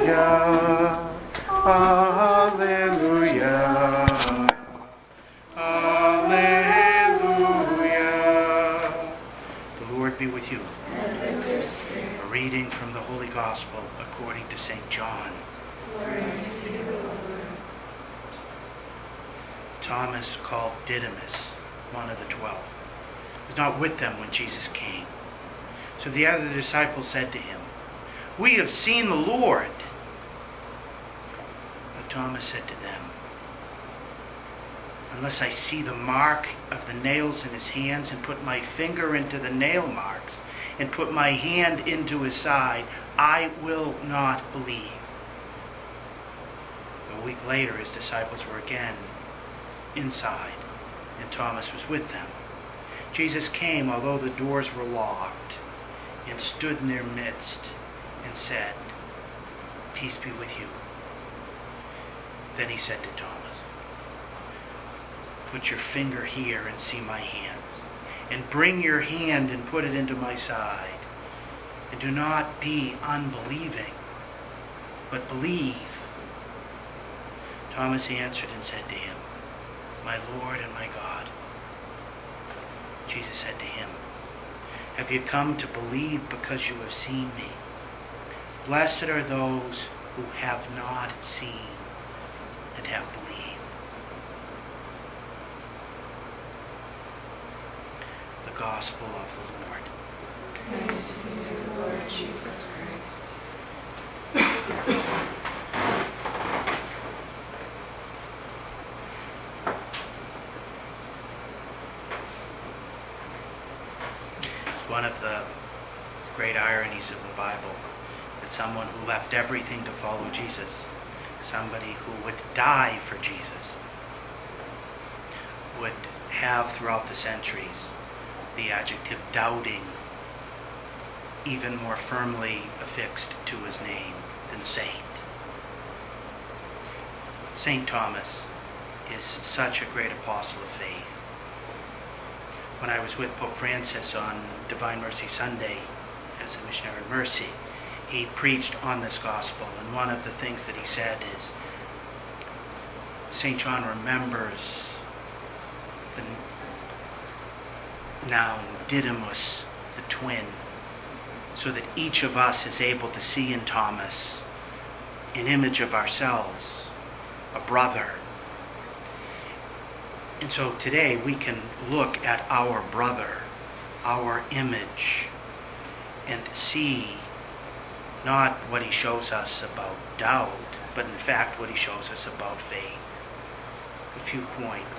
Alleluia. Alleluia. The Lord be with you. And with your spirit. A reading from the Holy Gospel according to St. John. Glory to you, O Lord. Thomas, called Didymus, one of the 12, was not with them when Jesus came. So the other disciples said to him, "We have seen the Lord." But Thomas said to them, "Unless I see the mark of the nails in his hands and put my finger into the nail marks and put my hand into his side, I will not believe." A week later, his disciples were again inside, and Thomas was with them. Jesus came, although the doors were locked, and stood in their midst and said, "Peace be with you." Then he said to Thomas, "Put your finger here and see my hands, and bring your hand and put it into my side, and do not be unbelieving, but believe." Thomas answered and said to him, "My Lord and my God." Jesus said to him, "Have you come to believe because you have seen me? Blessed are those who have not seen and have believed." The Gospel of the Lord. Thanks to you, Lord Jesus Christ. One of the great ironies of the Bible that someone who left everything to follow Jesus, somebody who would die for Jesus, would have throughout the centuries the adjective doubting even more firmly affixed to his name than saint. St. Thomas is such a great apostle of faith. When I was with Pope Francis on Divine Mercy Sunday as a missionary of mercy, he preached on this gospel, and one of the things that he said is St. John remembers the noun Didymus, the twin, so that each of us is able to see in Thomas an image of ourselves, a brother. And so today we can look at our brother, our image, and see not what he shows us about doubt, but in fact what he shows us about faith. A few points.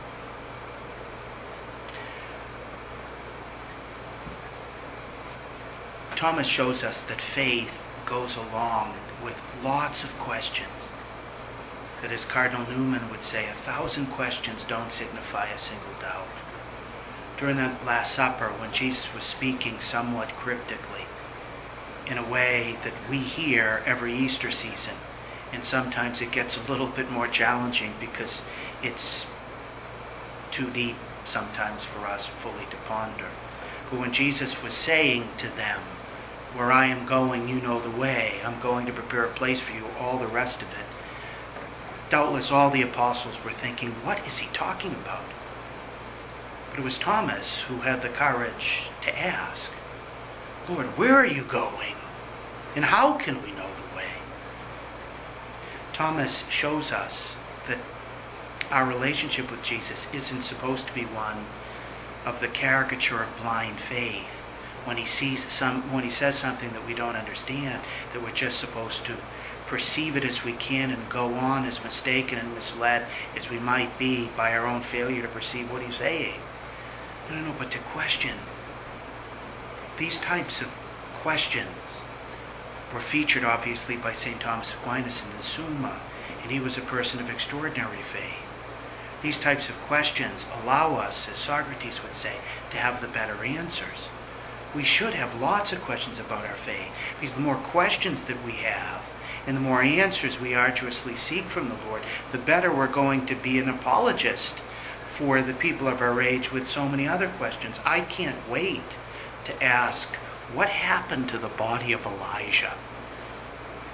Thomas shows us that faith goes along with lots of questions. That, as Cardinal Newman would say, 1,000 questions don't signify a single doubt. During that Last Supper, when Jesus was speaking somewhat cryptically, in a way that we hear every Easter season, and sometimes it gets a little bit more challenging because it's too deep sometimes for us fully to ponder. But when Jesus was saying to them, "Where I am going, you know the way. I'm going to prepare a place for you," all the rest of it, doubtless all the apostles were thinking, what is he talking about? But it was Thomas who had the courage to ask, "Lord, where are you going? And how can we know the way?" Thomas shows us that our relationship with Jesus isn't supposed to be one of the caricature of blind faith. When he says something that we don't understand, that we're just supposed to perceive it as we can and go on as mistaken and misled as we might be by our own failure to perceive what he's saying. No, but to question. These types of questions were featured obviously by St. Thomas Aquinas in the Summa, and he was a person of extraordinary faith. These types of questions allow us, as Socrates would say, to have the better answers. We should have lots of questions about our faith, because the more questions that we have, and the more answers we arduously seek from the Lord, the better we're going to be an apologist for the people of our age with so many other questions. I can't wait to ask, what happened to the body of Elijah?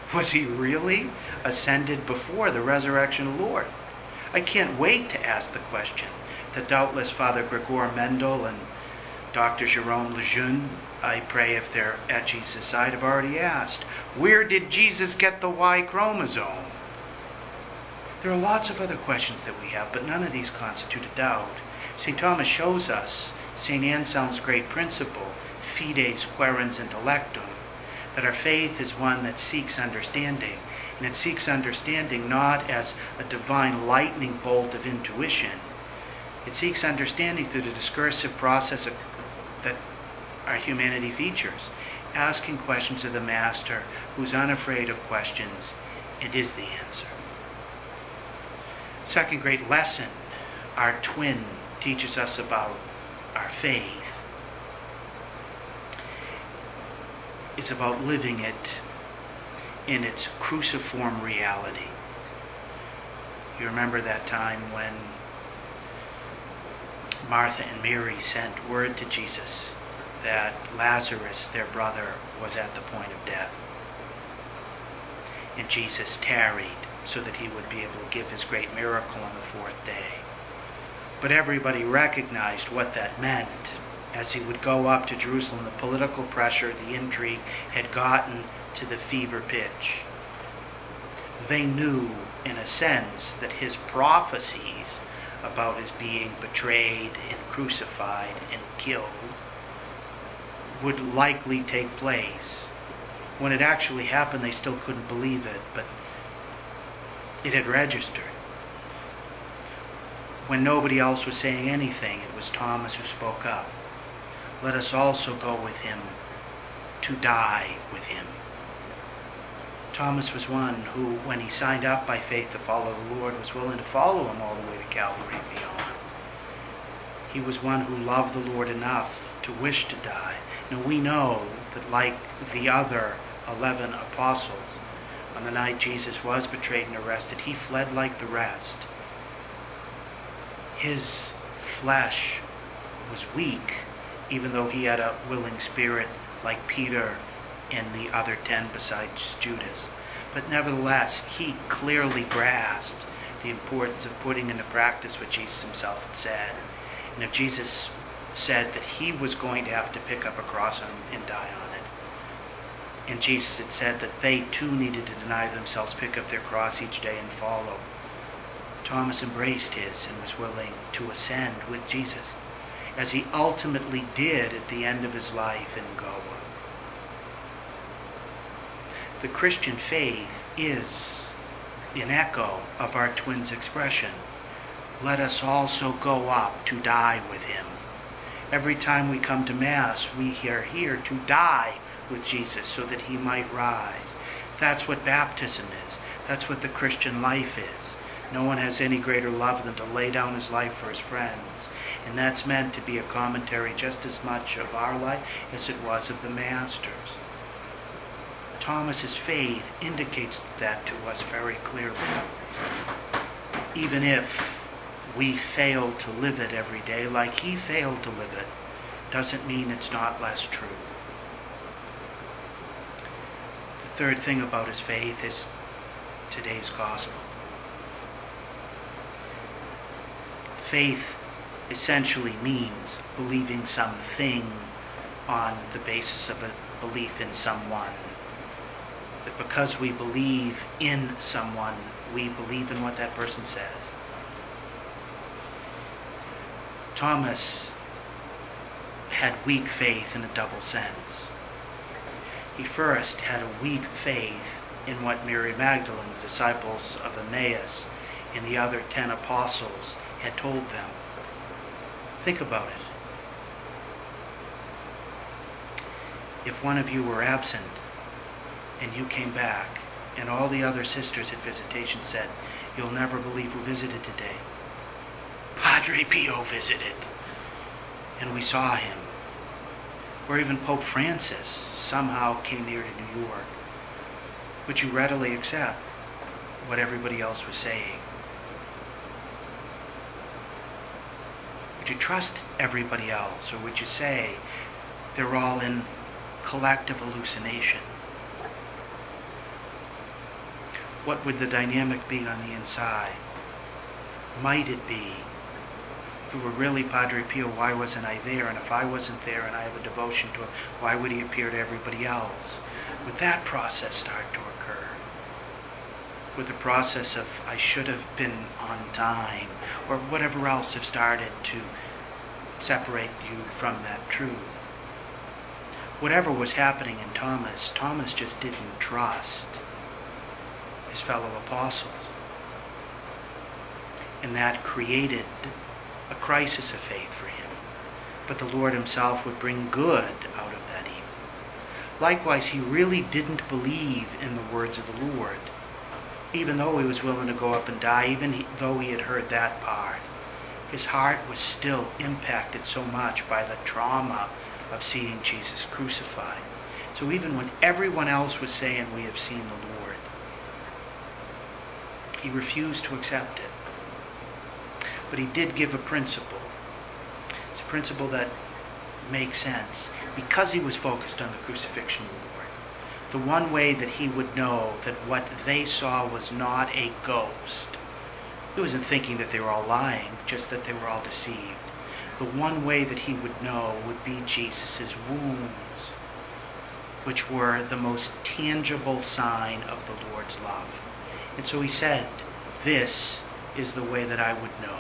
Was he really ascended before the resurrection of the Lord? I can't wait to ask the question that doubtless Father Gregor Mendel and Dr. Jerome Lejeune, I pray if they're at Jesus' side, have already asked. Where did Jesus get the Y chromosome? There are lots of other questions that we have, but none of these constitute a doubt. St. Thomas shows us St. Anselm's great principle, fides quaerens intellectum, that our faith is one that seeks understanding. And it seeks understanding not as a divine lightning bolt of intuition. It seeks understanding through the discursive process that our humanity features, asking questions of the Master who's unafraid of questions and is the answer. Second great lesson our twin teaches us about our faith is about living it in its cruciform reality. You remember that time when Martha and Mary sent word to Jesus that Lazarus, their brother, was at the point of death. And Jesus tarried so that he would be able to give his great miracle on the fourth day. But everybody recognized what that meant. As he would go up to Jerusalem, the political pressure, the intrigue had gotten to the fever pitch. They knew, in a sense, that his prophecies about his being betrayed and crucified and killed would likely take place. When it actually happened, they still couldn't believe it, but it had registered. When nobody else was saying anything, it was Thomas who spoke up. Let us also go with him to die with him. Thomas was one who, when he signed up by faith to follow the Lord, was willing to follow him all the way to Calvary and beyond. He was one who loved the Lord enough to wish to die. Now we know that like the other 11 apostles, on the night Jesus was betrayed and arrested, he fled like the rest. His flesh was weak, even though he had a willing spirit like Peter and the other 10 besides Judas. But nevertheless, he clearly grasped the importance of putting into practice what Jesus himself had said. And if Jesus said that he was going to have to pick up a cross and die on it, and Jesus had said that they too needed to deny themselves, pick up their cross each day and follow, Thomas embraced his and was willing to ascend with Jesus, as he ultimately did at the end of his life in Goa. The Christian faith is an echo of our twin's expression. Let us also go up to die with him. Every time we come to Mass, we are here to die with Jesus so that he might rise. That's what baptism is. That's what the Christian life is. No one has any greater love than to lay down his life for his friends. And that's meant to be a commentary just as much of our life as it was of the Master's. Thomas's faith indicates that to us very clearly. Even if we fail to live it every day like he failed to live it, doesn't mean it's not less true. The third thing about his faith is today's gospel. Faith essentially means believing something on the basis of a belief in someone. That because we believe in someone, we believe in what that person says. Thomas had weak faith in a double sense. He first had a weak faith in what Mary Magdalene, the disciples of Emmaus, and the other 10 apostles had told them. Think about it. If one of you were absent and you came back and all the other sisters at visitation said, "You'll never believe who visited today. Padre Pio visited, and we saw him." Or even Pope Francis somehow came here to New York. Would you readily accept what everybody else was saying? Would you trust everybody else, or would you say they're all in collective hallucination? what would the dynamic be on the inside? Might it be, if it were really Padre Pio, why wasn't I there? And if I wasn't there and I have a devotion to him, why would he appear to everybody else? Would that process start to occur? Would the process of I should have been on time, or whatever else have started to separate you from that truth? Whatever was happening in Thomas, Thomas just didn't trust his fellow apostles. And that created a crisis of faith for him. But the Lord himself would bring good out of that evil. Likewise, he really didn't believe in the words of the Lord. Even though he was willing to go up and die, even though he had heard that part, his heart was still impacted so much by the trauma of seeing Jesus crucified. So even when everyone else was saying, we have seen the Lord, he refused to accept it. But he did give a principle. It's a principle that makes sense because he was focused on the crucifixion of the Lord. The one way that he would know that what they saw was not a ghost. He wasn't thinking that they were all lying, just that they were all deceived. The one way that he would know would be Jesus' wounds, which were the most tangible sign of the Lord's love. And so he said, this is the way that I would know.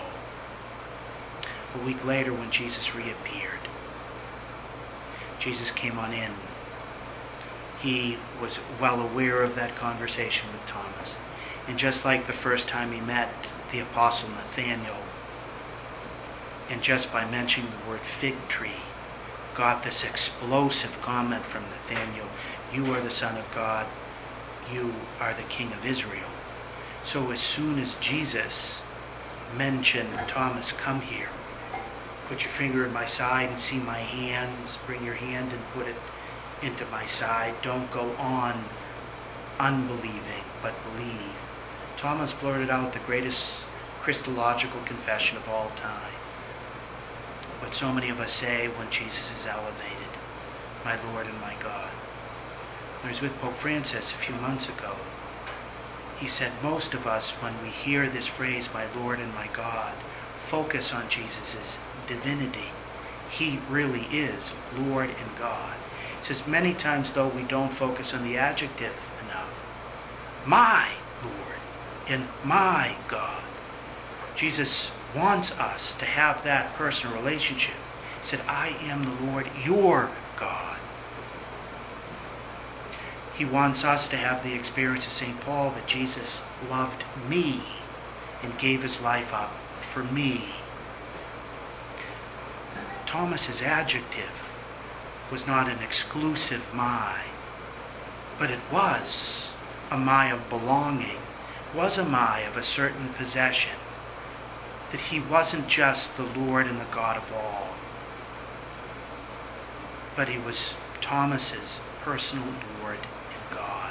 A week later, when Jesus reappeared, Jesus came on in. He was well aware of that conversation with Thomas. And just like the first time he met the apostle Nathaniel, and just by mentioning the word fig tree, got this explosive comment from Nathaniel, you are the Son of God, you are the King of Israel. So as soon as Jesus mentioned, Thomas, come here, put your finger in my side and see my hands, bring your hand and put it into my side, don't go on unbelieving, but believe. Thomas blurted out the greatest Christological confession of all time. What so many of us say when Jesus is elevated, my Lord and my God. I was with Pope Francis a few months ago. He said most of us, when we hear this phrase, my Lord and my God, focus on Jesus' divinity. He really is Lord and God. He says many times, though, we don't focus on the adjective enough. My Lord and my God. Jesus wants us to have that personal relationship. He said, I am the Lord, your God. He wants us to have the experience of St. Paul that Jesus loved me and gave his life up for me. Thomas's adjective was not an exclusive my, but it was a my of belonging, was a my of a certain possession, that he wasn't just the Lord and the God of all, but he was Thomas's personal Lord and God.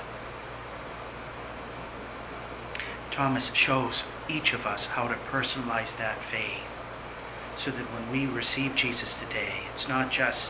Thomas shows each of us how to personalize that faith, so that when we receive Jesus today, it's not just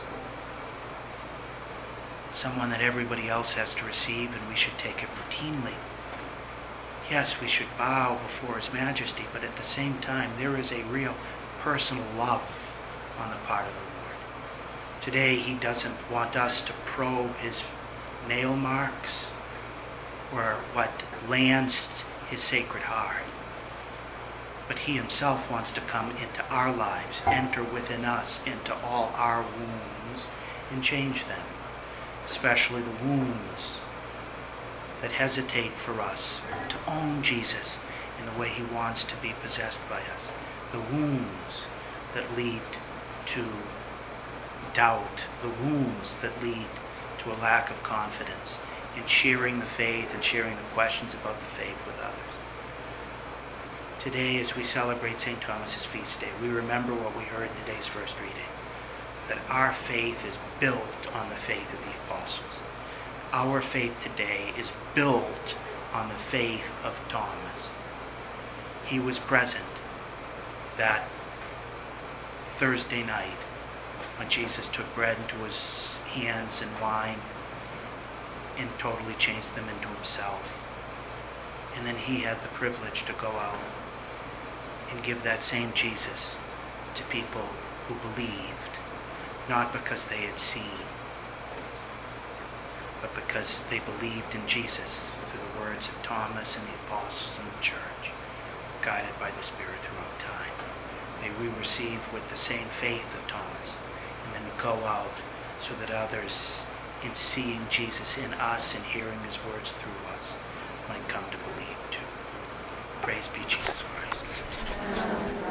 someone that everybody else has to receive and we should take it routinely. Yes, we should bow before His Majesty, but at the same time, there is a real personal love on the part of the Lord. Today, He doesn't want us to probe His nail marks or what lands His sacred heart. But He Himself wants to come into our lives, enter within us, into all our wounds, and change them. Especially the wounds that hesitate for us to own Jesus in the way He wants to be possessed by us. The wounds that lead to doubt. The wounds that lead to a lack of confidence in sharing the faith and sharing the questions about the faith with others. Today, as we celebrate St. Thomas's feast day, we remember what we heard in today's first reading, that our faith is built on the faith of the apostles. Our faith today is built on the faith of Thomas. He was present that Thursday night when Jesus took bread into His hands and wine and totally changed them into Himself. And And then he had the privilege to go out and give that same Jesus to people who believed, not because they had seen, but because they believed in Jesus through the words of Thomas and the apostles and the church, guided by the Spirit throughout time. May we receive with the same faith of Thomas and then go out so that others, in seeing Jesus in us and hearing his words through us, might come to believe too. Praise be Jesus Christ.